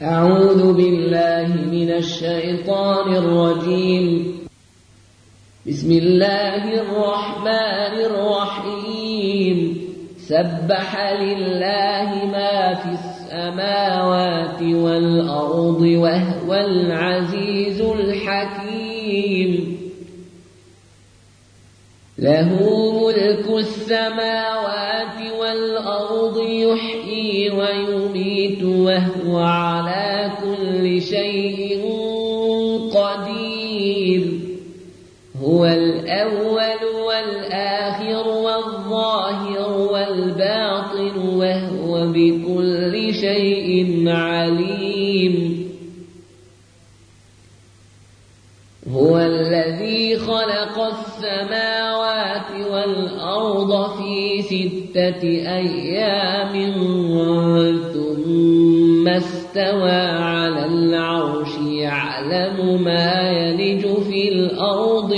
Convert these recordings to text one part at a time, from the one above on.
أعوذ بالله من الشيطان الرجيم. بسم الله الرحمن الرحيم. سبح لله ما في السماوات والأرض وهو العزيز الحكيم. له ملك السماوات والأرض يحيي ويميت وهو على كل شيء قدير. هو الأول والآخر والظاهر والباطن وهو بكل شيء عليم. هو الذي خلق السماوات والأرض في 6 أيام ثم استوى على العرش يعلم ما يلج في الأرض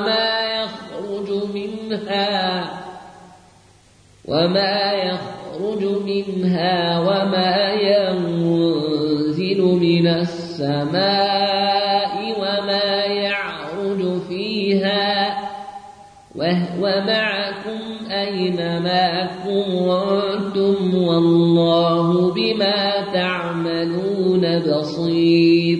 وما يخرج منها وما ينزل من السماء وما يعرج فيها وهو معكم أينما كنتم والله بما تعملون بصير.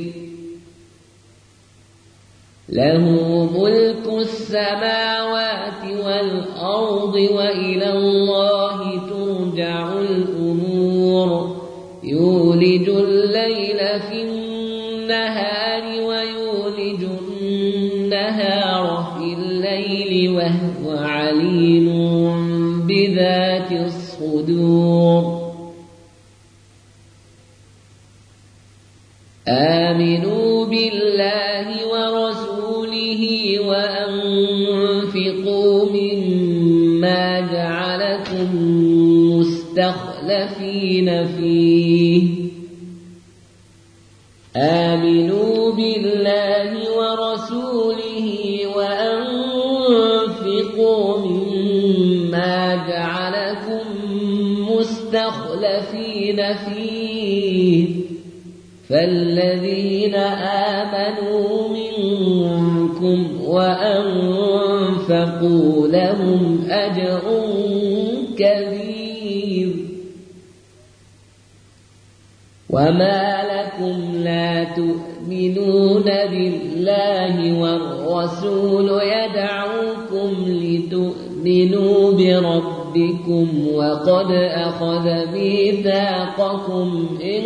له ملك السماوات والأرض وإلى الله ترجع الأمور. يولج الليل في النهار ويولج النهار في الليل وهو عليم بذات الصدور. آمنوا بالله ورسوله وأنفقوا مما جعلكم مستخلفين فيه. آمنوا بالله ورسوله وأنفقوا مما جعلكم مستخلفين فيه. فالذين آمنوا منكم وأنفقوا لهم أجر كبير. وما لكم لا تؤمنون بالله والرسول يدعوكم لتؤمنوا بربكم وقد أخذ ميثاقكم إن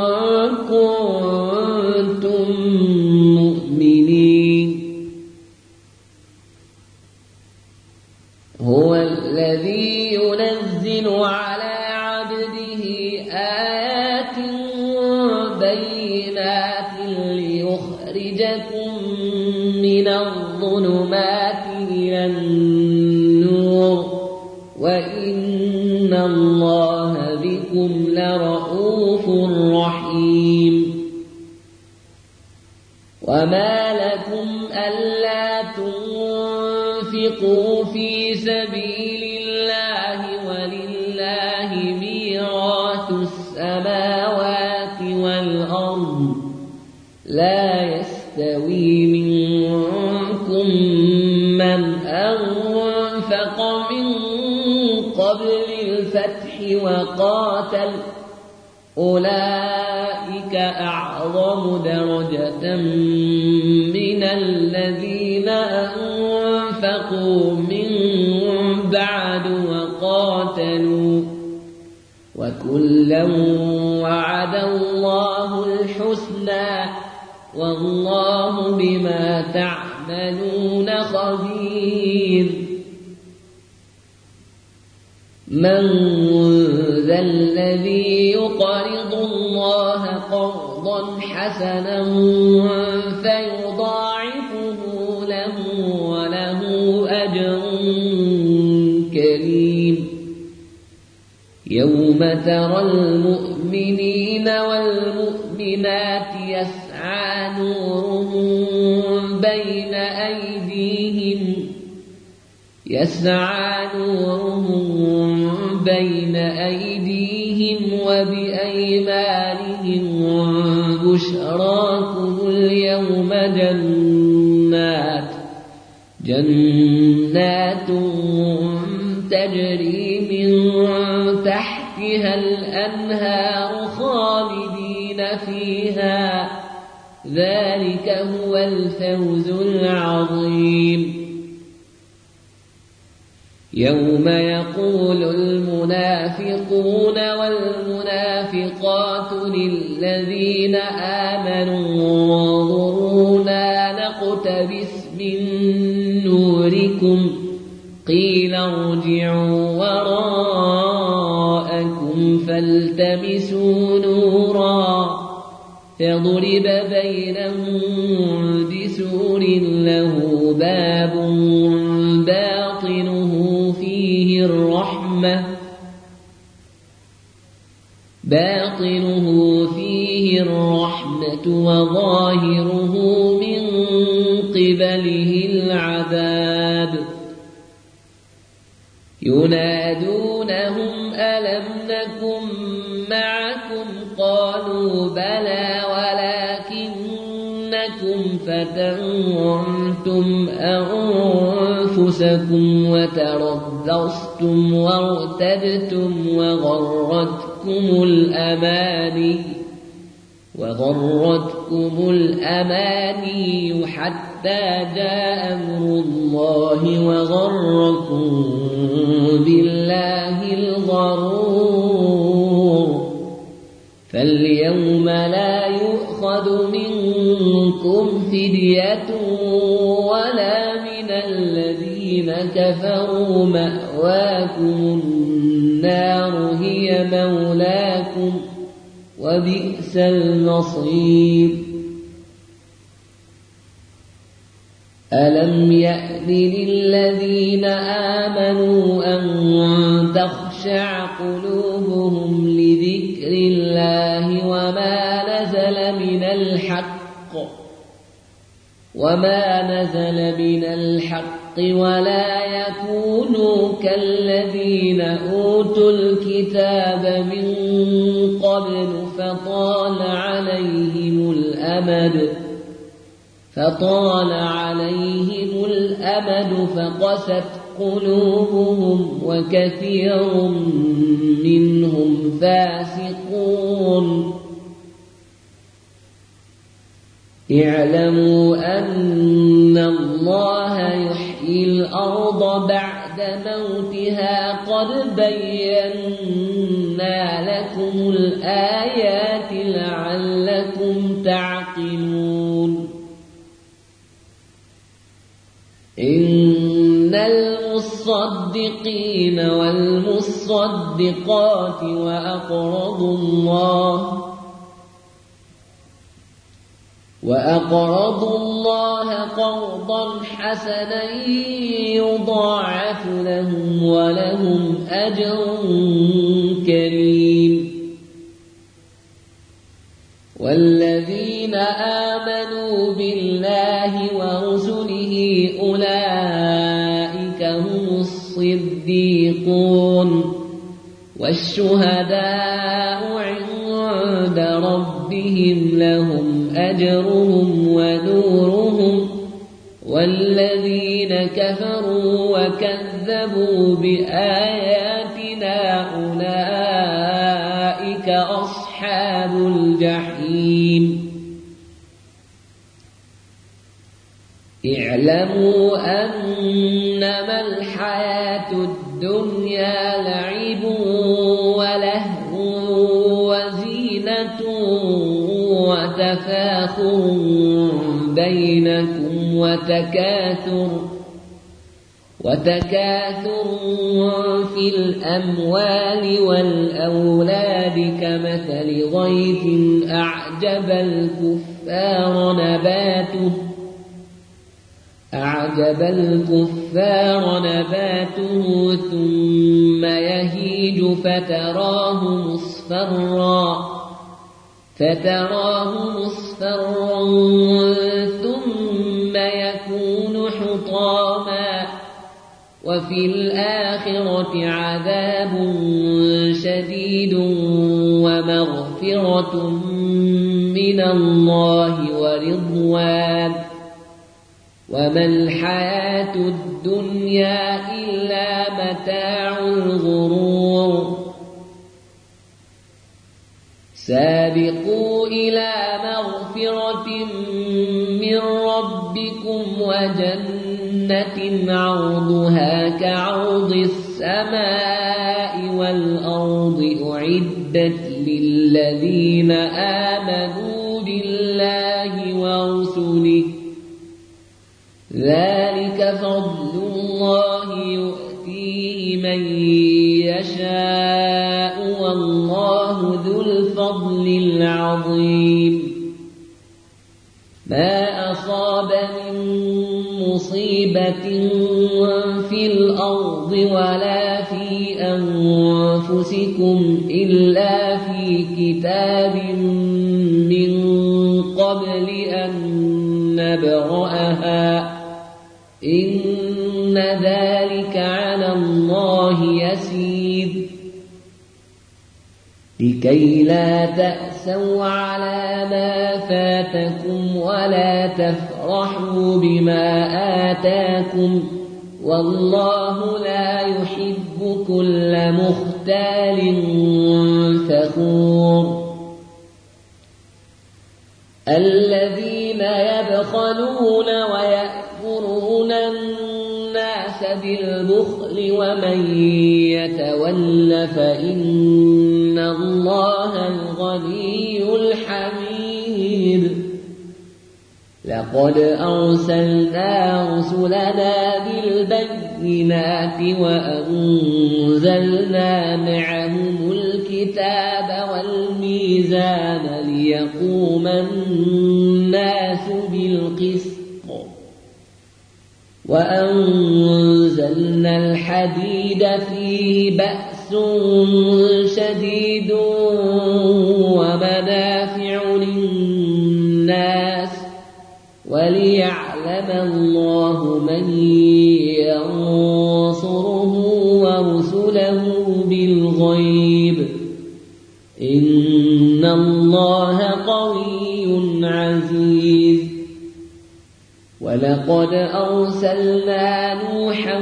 كنتم مؤمنين. هو الذي ينزل على عبده آيات بينات ليخرجكم من الظلمات إلى النور وإن الله بكم لرءوف رحيم. وما لكم ألا تنفقوا في سبيل الله ولله ميراث السماوات والأرض. لا يستوي منكم من أنفق من قبل الفتح وقاتل أولئك أعظم درجة من الذين أنفقوا من بعد وقاتلوا وكلا وعد الله الحسنى والله بما تعملون خبير. من ذا الذي يقرض الله قرضا حسنا فيضاعفه له وله أجر كريم. يوم ترى المؤمنين والمؤمنات يسعى نورهم بين أيديهم وبأيمانهم بشراكم اليوم جنات تجري من تحتها الأنهار خالدين فيها ذلك هو الفوز العظيم يوم يقول المنافقون والمنافقات للذين آمنوا انظرونا نقتبس من نوركم قيل ارجعوا وراءكم فالتمسوا نورا فضرب بينهم بسور له باب باطنه فيه الرحمة وظاهره من قبله العذاب ينادونهم ألم نكن معكم قالوا بلى ولكنكم فتنتم أنفسكم وتربصتم وارتبتم وغرتكم الأماني حتى جاء أمر الله وغركم بالله الغرور فاليوم لا يؤخذ منكم فدية ولا من الذين كفروا مأواكم النار هي مولاكم وبئس المصير ألم يأن للذين آمنوا أن تخشع قلوبهم لذكر الله وما نزل من الحق ولا يكونوا كالذين أوتوا الكتاب من قبل فطال عليهم الأمد فقست قلوبهم وكثير منهم فاسقون اعلموا أن الله يحيي الأرض بعد موتها قد بينا لكم الآيات لعلكم تعقلون إن المصدقين والمصدقات وأقرضوا الله قرضا حسنا يضاعف لهم ولهم أجر كريم والذين آمنوا بالله ورسله أولئك هم الصديقون والشهداء عند ربهم لهم أجرهم ونورهم والذين كفروا وكذبوا بآياتنا أولئك أصحاب الجحيم اعلموا أنما الحياة الدنيا لعب ولهو وزينة وتفاخر بينكم وتكاثر في الأموال والأولاد كمثل غيث أعجب الكفار نباته ثم يهيج فتراه مصفرا ثم يكون حطاما وفي الآخرة عذاب شديد ومغفرة من من الله ورضوان وما الحياة الدنيا إلا متاع الغرور سابقوا إلى مغفرة من ربكم وجنة عرضها كعرض السماء والأرض أعدت للذين آمنوا بالله ورسله ذلك فضل الله يؤتيه من يشاء والله ذو الفضل العظيم ما أصاب من مصيبة في الأرض ولا في أنفسكم إلا في كتاب من قبل أن نبرأها إن ذلك على الله يسير لكي لا تأسوا على ما فاتكم ولا تفرحوا بما آتاكم والله لا يحب كل مختال فخور الذين يبخلون ويأمرون الناس بالبخل ومن يتول فإن الله الغني الحميد لقد أرسلنا رسلنا بالبينات وأنزلنا معهم الكتاب والميزان ليقوم الناس بالقسط وأنزلنا الحديد فيه بأس شديد ومنافع للناس وليعلم الله من ينصره ورسله بالغيب إن الله قوي عزيز ولقد أرسلنا نوحا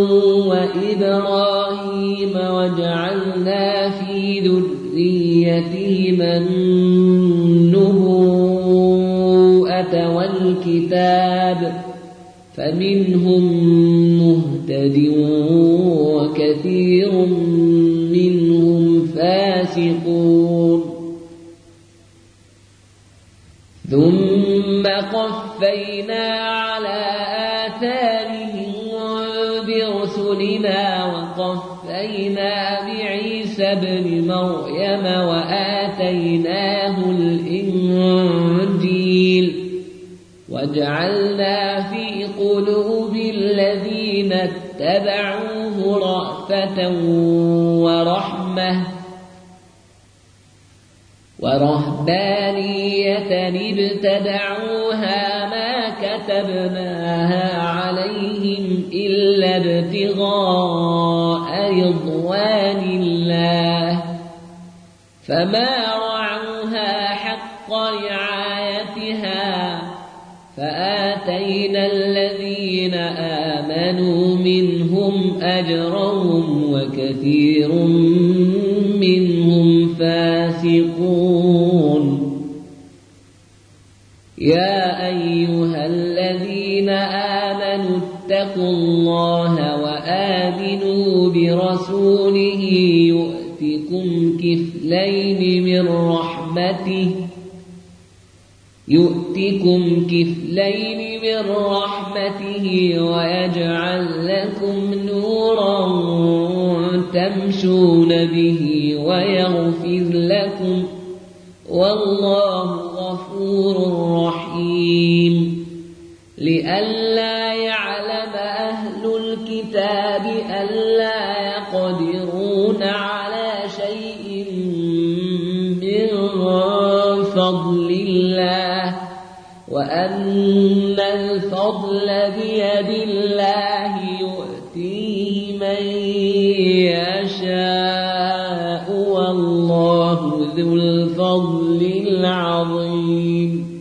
وإبراهيم وجعلنا في ذريتهما النبوءة والكتاب فمنهم مهتد وكثير منهم فاسقون ثم قفينا على آثارهم برسلنا وقفينا بعيسى ابن مريم وآتيناه الإنجيل وجعلنا في قلوب الذين اتبعوه رأفة ورهبانية ابتدعوها ما كتبناها عليهم إلا ابتغاء رضوان الله فما رعوها حق رعايتها فآتينا الذين آمنوا منهم أجرهم وكثير منهم فاسقون يا أيها الذين آمنوا اتقوا الله وآمنوا برسوله يؤتكم كفلين من رحمته ويجعل لكم نورا تمشون به ويغفر لكم والله غفور رحيم لئلا يعلم أهل الكتاب ألا يقدرون على شيء من فضل الله وأن الفضل بيد الله يؤتيه من يشاء والله ذو الفضل العظيم رحيم